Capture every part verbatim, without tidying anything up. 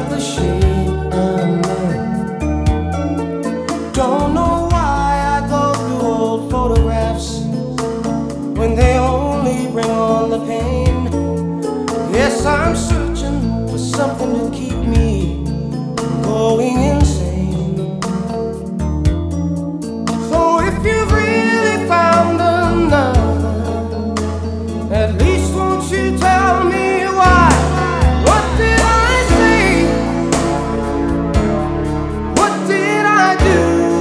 at the shape I'm in. Don't know why I go through old photographs when they only bring on the pain. Yes, I'm searching for something to keep me going insane. So if you've really found another, at least won't you tell me why? What did I say? What did I do?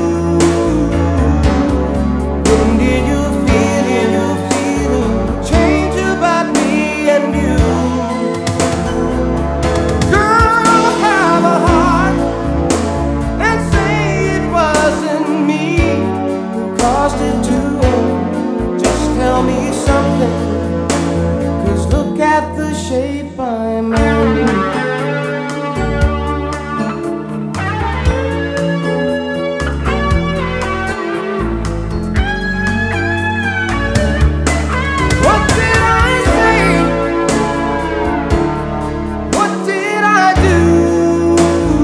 When did you feel it? You feel it change about me and you? Girl, have a heart and say it wasn't me who caused it to end. Just tell me something. Look at the shape I'm in. What did I say? What did I do?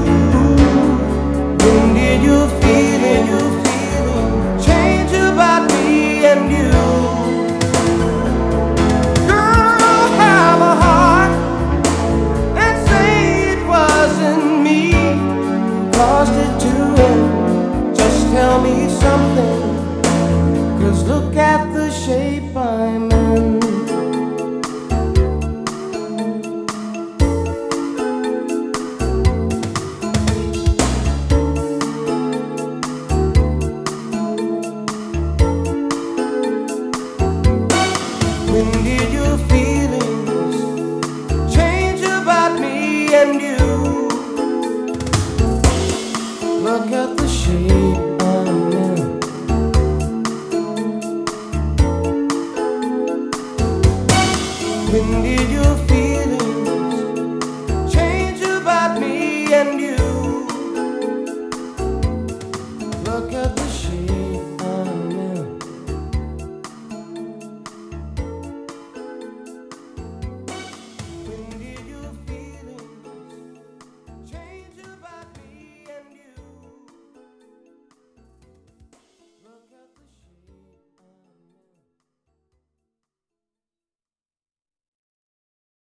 When did you feel it? You feel it change about me and you? Caused it to end. Just tell me something, 'cause look at the shape I'm in. When did your feelings change about me and you?